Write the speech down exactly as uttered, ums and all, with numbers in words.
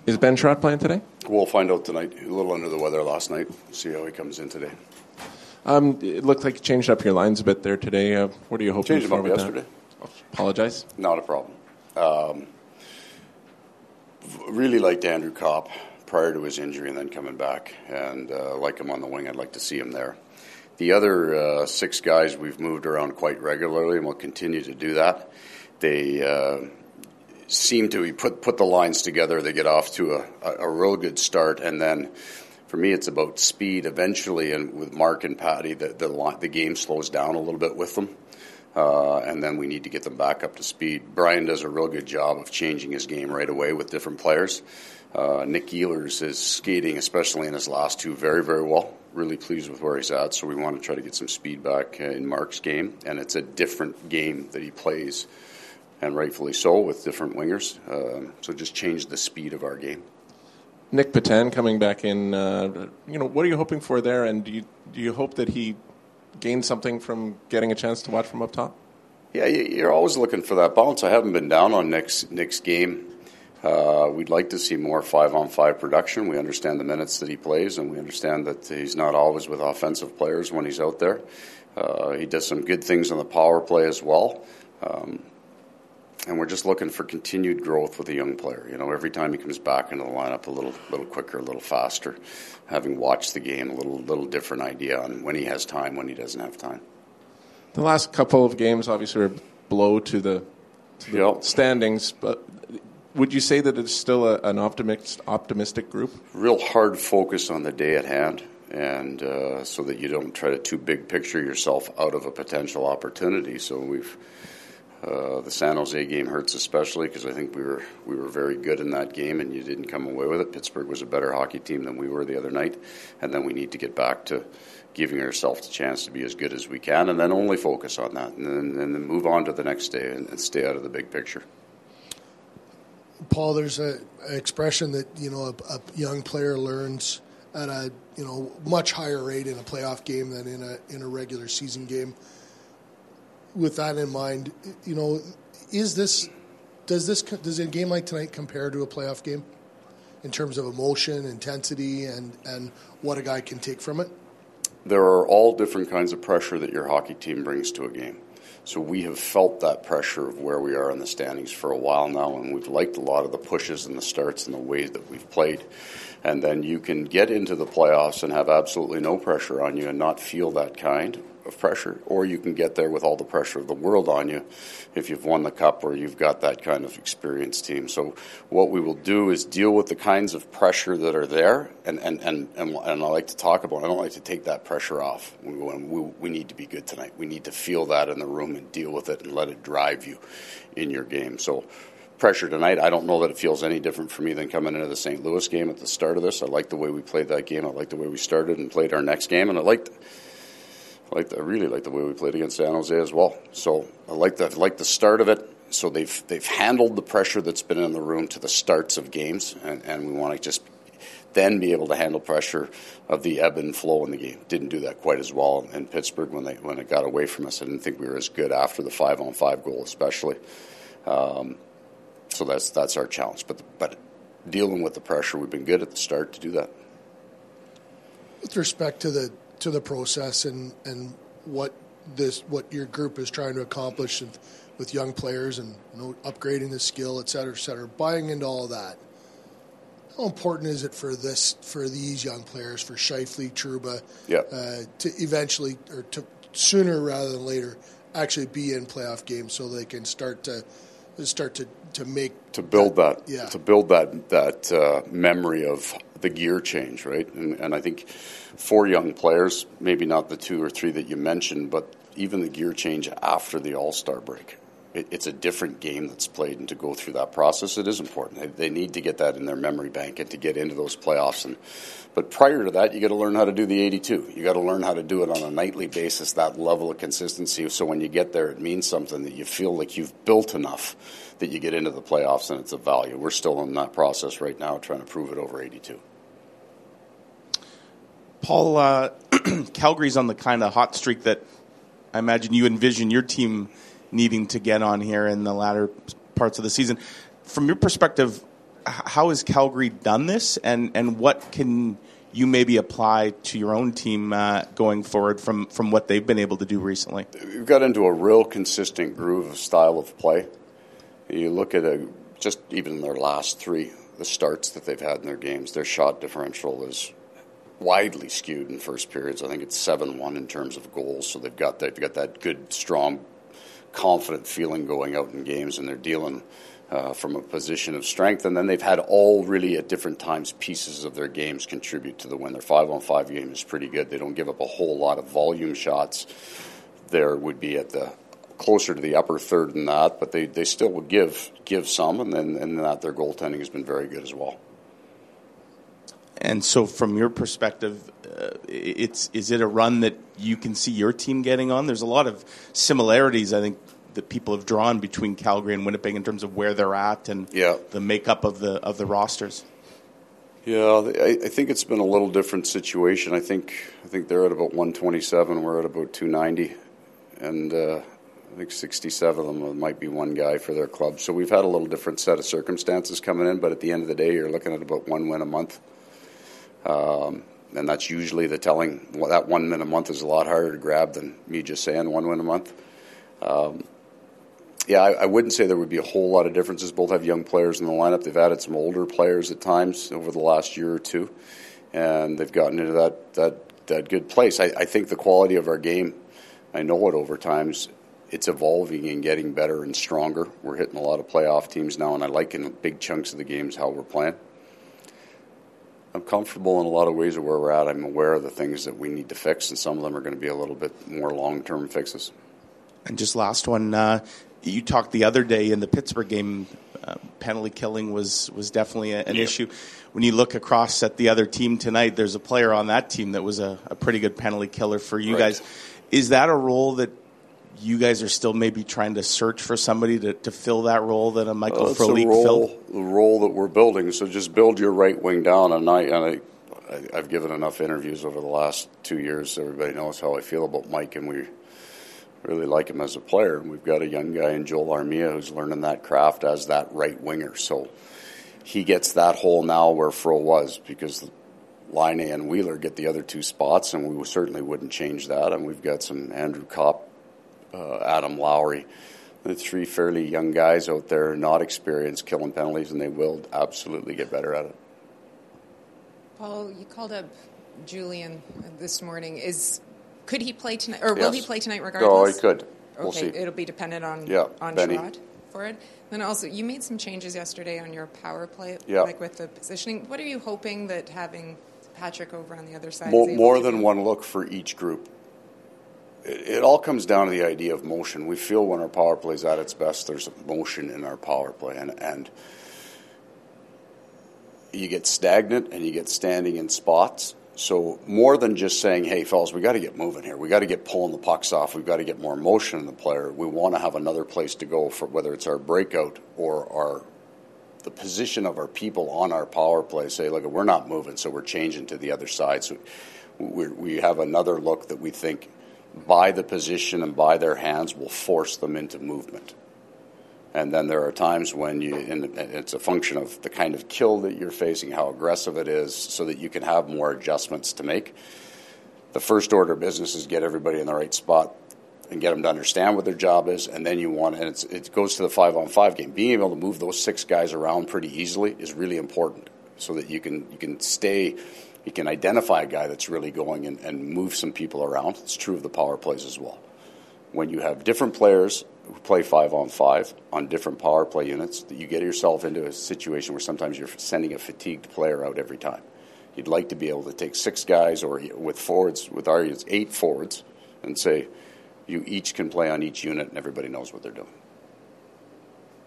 Is Ben Sherratt playing today? We'll find out tonight. A little under the weather last night. See how he comes in today. Um, it looked like you changed up your lines a bit there today. Uh, what are you hoping Changed for them up with yesterday. that? Apologize. Not a problem. Um, really liked Andrew Kopp prior to his injury and then coming back, and uh, like him on the wing. I'd like to see him there. The other uh, six guys we've moved around quite regularly, and we'll continue to do that. They uh, seem to put put the lines together. They get off to a, a, a real good start, and then for me, it's about speed. Eventually, and with Mark and Patty, the the, the game slows down a little bit with them. Uh, and then we need to get them back up to speed. Brian does a real good job of changing his game right away with different players. Uh, Nick Ehlers is skating, especially in his last two, very, very well. Really pleased with where he's at, so we want to try to get some speed back in Mark's game. And it's a different game that he plays, and rightfully so, with different wingers. Uh, so just change the speed of our game. Nick Patan coming back in, uh, you know, what are you hoping for there? And do you, do you hope that he gain something from getting a chance to watch from up top? Yeah, you're always looking for that balance. I haven't been down on Nick's, Nick's game. Uh, we'd like to see more five-on-five production. We understand the minutes that he plays, and we understand that he's not always with offensive players when he's out there. Uh, he does some good things on the power play as well. Um, and we're just looking for continued growth with a young player. You know, every time he comes back into the lineup, a little, little quicker, a little faster. Having watched the game, a little, little different idea on when he has time, when he doesn't have time. The last couple of games, obviously, are a blow to the, to the yep. standings. But would you say that it's still a, an optimistic, optimistic group? Real hard focus on the day at hand, and uh, so that you don't try to too big picture yourself out of a potential opportunity. So we've. Uh, the San Jose game hurts especially because I think we were we were very good in that game and you didn't come away with it. Pittsburgh was a better hockey team than we were the other night, and then we need to get back to giving ourselves a chance to be as good as we can, and then only focus on that, and then, and then move on to the next day and, and stay out of the big picture. Paul, there's a, an expression that you know a, a young player learns at a you know much higher rate in a playoff game than in a in a regular season game. With that in mind, you know, is this does this does a game like tonight compare to a playoff game in terms of emotion, intensity, and, and what a guy can take from it? There are all different kinds of pressure that your hockey team brings to a game. So we have felt that pressure of where we are in the standings for a while now, and we've liked a lot of the pushes and the starts and the ways that we've played. And then you can get into the playoffs and have absolutely no pressure on you and not feel that kind of pressure, or you can get there with all the pressure of the world on you if you've won the cup or you've got that kind of experienced team. So what we will do is deal with the kinds of pressure that are there, and, and, and, and, and I like to talk about, I don't like to take that pressure off. We, we, we need to be good tonight. We need to feel that in the room and deal with it and let it drive you in your game. So pressure tonight, I don't know that it feels any different for me than coming into the Saint Louis game at the start of this. I like the way we played that game. I like the way we started and played our next game, and I liked I, liked, I really like the way we played against San Jose as well. So I like the, I like the start of it. So they've they've handled the pressure that's been in the room to the starts of games, and, and we want to just then be able to handle pressure of the ebb and flow in the game. Didn't do that quite as well in Pittsburgh when they when it got away from us. I didn't think we were as good after the five-on-five goal especially. Um, so that's that's our challenge. But but dealing with the pressure, we've been good at the start to do that. With respect to the to the process and, and what this what your group is trying to accomplish with, with young players and you know, upgrading the skill, et cetera, et cetera, buying into all of that, how important is it for this for these young players, for Scheifele, Trouba, yeah. uh, to eventually or to sooner rather than later actually be in playoff games so they can start to start to, to make to build that, that yeah. to build that that uh, memory of the gear change, right? And, and I think for young players, maybe not the two or three that you mentioned, but even the gear change after the All-Star break. It, it's a different game that's played, and to go through that process, it is important. They, they need to get that in their memory bank and to get into those playoffs. And but prior to that, you got to learn how to do the eighty-two. You got to learn how to do it on a nightly basis, that level of consistency. So when you get there, it means something, that you feel like you've built enough that you get into the playoffs and it's of value. We're still in that process right now, trying to prove it over eighty-two. Paul, uh, Calgary's on the kind of hot streak that I imagine you envision your team needing to get on here in the latter parts of the season. From your perspective, how has Calgary done this, and, and what can you maybe apply to your own team uh, going forward from, from what they've been able to do recently? We've got into a real consistent groove of style of play. You look at a, just even their last three, the starts that they've had in their games, their shot differential is widely skewed in first periods. I think it's seven one in terms of goals, so they've got they've got that good, strong, confident feeling going out in games, and they're dealing uh, from a position of strength. And then they've had all really at different times pieces of their games contribute to the win. Their five-on-five game is pretty good. They don't give up a whole lot of volume shots. There would be at the closer to the upper third than that, but they, they still would give give some, and then and that their goaltending has been very good as well. And so, from your perspective, uh, it's is it a run that you can see your team getting on? There's a lot of similarities, I think, that people have drawn between Calgary and Winnipeg in terms of where they're at and yeah. the makeup of the of the rosters. Yeah, I, I think it's been a little different situation. I think I think they're at about one twenty-seven. We're at about two ninety, and uh, I think sixty-seven of them might be one guy for their club. So we've had a little different set of circumstances coming in, but at the end of the day, you're looking at about one win a month. Um, and that's usually the telling. Well, that one win a month is a lot harder to grab than me just saying one win a month. Um, yeah, I, I wouldn't say there would be a whole lot of differences. Both have young players in the lineup. They've added some older players at times over the last year or two, and they've gotten into that that, that good place. I, I think the quality of our game, I know it over times, it's evolving and getting better and stronger. We're hitting a lot of playoff teams now, and I like in big chunks of the games how we're playing. I'm comfortable in a lot of ways of where we're at. I'm aware of the things that we need to fix, and some of them are going to be a little bit more long-term fixes. And just last one, uh, you talked the other day in the Pittsburgh game, uh, penalty killing was, was definitely a, an yeah. issue. When you look across at the other team tonight, there's a player on that team that was a, a pretty good penalty killer for you right. guys. Is that a role that you guys are still maybe trying to search for somebody to, to fill that role that a Michael well, Frolik role, filled? The role that we're building. So just build your right wing down. And, I, and I, I, I've given enough interviews over the last two years. So everybody knows how I feel about Mike, and we really like him as a player. And we've got a young guy in Joel Armia who's learning that craft as that right winger. So he gets that hole now where Fro was, because Laine and Wheeler get the other two spots, and we certainly wouldn't change that. And we've got some Andrew Kopp, uh, Adam Lowry, the three fairly young guys out there, not experienced killing penalties, and they will absolutely get better at it. Paul, you called up Julian this morning. Is could he play tonight, or yes. will he play tonight regardless? Oh, he could. We'll okay, see. It'll be dependent on yeah, on Benny. Sherrod for it. Then also, you made some changes yesterday on your power play, yeah. like with the positioning. What are you hoping that having Patrick over on the other side More, is able more to than do? one look for each group. It, it all comes down to the idea of motion. We feel when our power play is at its best, there's motion in our power play, and, and you get stagnant and you get standing in spots. So more than just saying, hey, fellas, we got to get moving here. We got to get pulling the pucks off. We've got to get more motion in the player. We want to have another place to go for whether it's our breakout or our the position of our people on our power play. Say, look, we're not moving, so we're changing to the other side. So we we have another look that we think by the position and by their hands will force them into movement. And then there are times when you, and it's a function of the kind of kill that you're facing, how aggressive it is, so that you can have more adjustments to make. The first order of business is get everybody in the right spot and get them to understand what their job is, and then you want, and it's, it goes to the five-on-five game. Being able to move those six guys around pretty easily is really important, so that you can you can stay, you can identify a guy that's really going and, and move some people around. It's true of the power plays as well. When you have different players who play five-on-five on different power play units, that you get yourself into a situation where sometimes you're sending a fatigued player out every time. You'd like to be able to take six guys, or with forwards, with our units, eight forwards, and say you each can play on each unit and everybody knows what they're doing.